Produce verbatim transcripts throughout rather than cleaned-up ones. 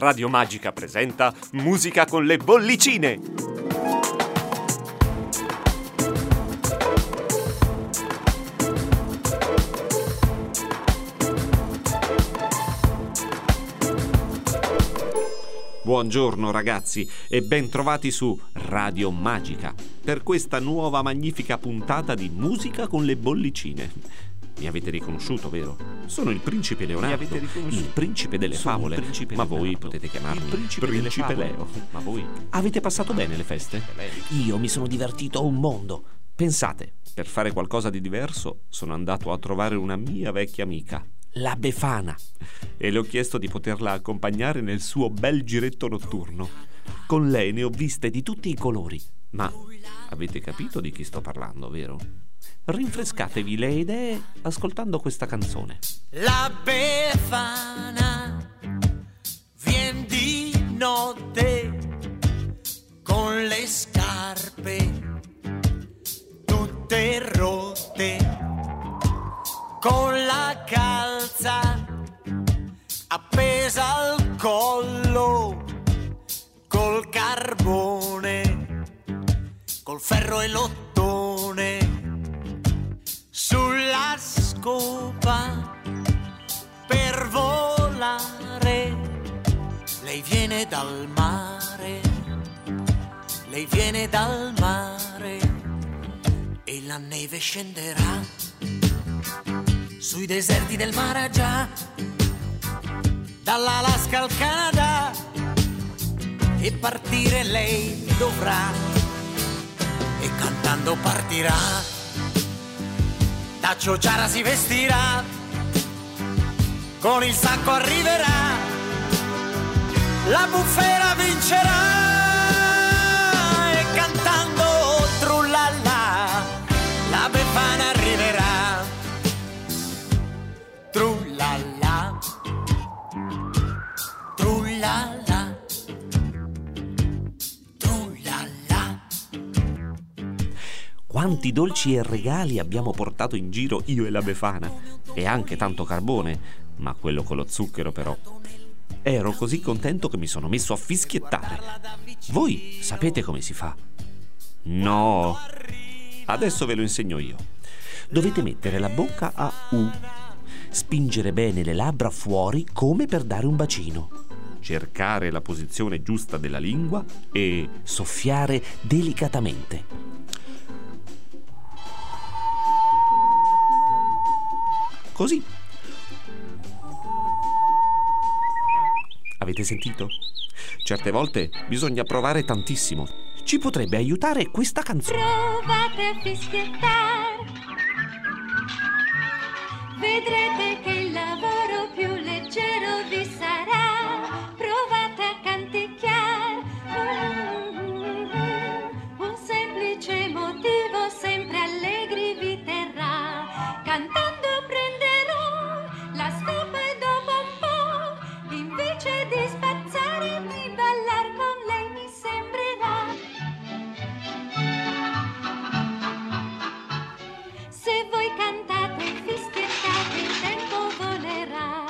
Radio Magica presenta Musica con le bollicine. Buongiorno ragazzi e ben trovati su Radio Magica per questa nuova magnifica puntata di Musica con le bollicine. Mi avete riconosciuto, vero? Sono il principe Leonardo, il principe delle Sono favole, principe ma voi Leonardo. Potete chiamarmi il principe, principe Leo. Ma voi avete passato bene le feste? Io mi sono divertito un mondo. Pensate, per fare qualcosa di diverso sono andato a trovare una mia vecchia amica, la Befana, e le ho chiesto di poterla accompagnare nel suo bel giretto notturno. Con lei ne ho viste di tutti i colori, ma avete capito di chi sto parlando, vero? Rinfrescatevi le idee ascoltando questa canzone. La Befana vien di notte con le scarpe tutte rotte, con la calza appesa al collo, col carbone, col ferro e l'ottone, sulla scopa per volare. Lei viene dal mare, lei viene dal mare, e la neve scenderà sui deserti del Maragia, dall'Alaska al Canada, e partire lei dovrà, e cantando partirà, da ciociara si vestirà, con il sacco arriverà, la bufera vincerà, e cantando trullalla la Befana arriverà. Trullalla, trullalla, trullalla. Quanti dolci e regali abbiamo portato in giro io e la Befana, e anche tanto carbone, ma quello con lo zucchero però. Ero così contento che mi sono messo a fischiettare. Voi sapete come si fa? No, adesso ve lo insegno io. Dovete mettere la bocca a U, spingere bene le labbra fuori come per dare un bacino, cercare la posizione giusta della lingua e soffiare delicatamente. Così. Avete sentito? Certe volte bisogna provare tantissimo. Ci potrebbe aiutare questa canzone. Provate a fischiettare, vedrete che il lavoro più leggero vi sarà. Provate a canticchiare, un semplice motivo sempre allegri vi terrà. Cantando prenderò la scopa e dopo un po', invece di spazzare, di ballar con lei mi sembrerà. Se voi cantate e fischiettate, il tempo volerà.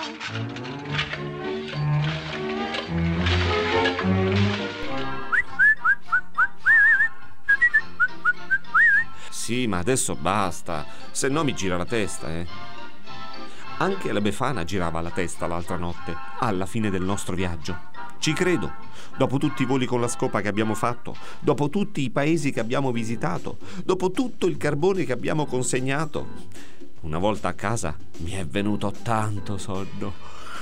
Sì, ma adesso basta, se no mi gira la testa, eh. Anche la Befana girava la testa l'altra notte, alla fine del nostro viaggio. Ci credo, dopo tutti i voli con la scopa che abbiamo fatto, dopo tutti i paesi che abbiamo visitato, dopo tutto il carbone che abbiamo consegnato. Una volta a casa mi è venuto tanto sonno.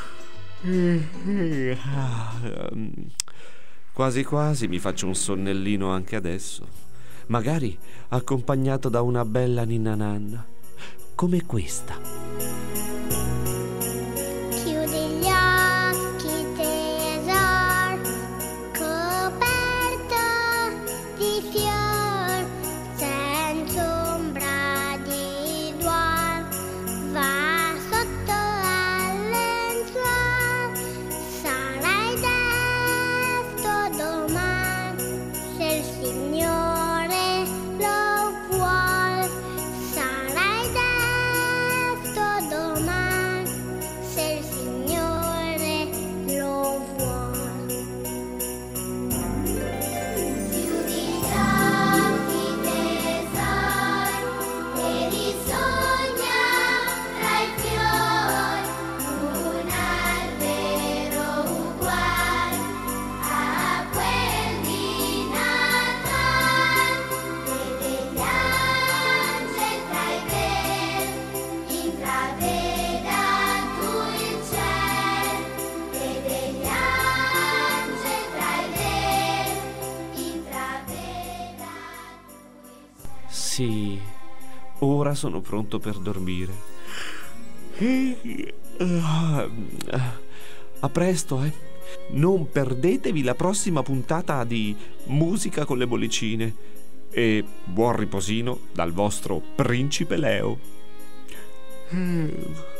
Quasi quasi mi faccio un sonnellino anche adesso, magari accompagnato da una bella ninna nanna, come questa. Signore lo vuol, sarai desto Sì, ora sono pronto per dormire. A presto, eh. Non perdetevi la prossima puntata di Musica con le bollicine. E buon riposino dal vostro Principe Leo.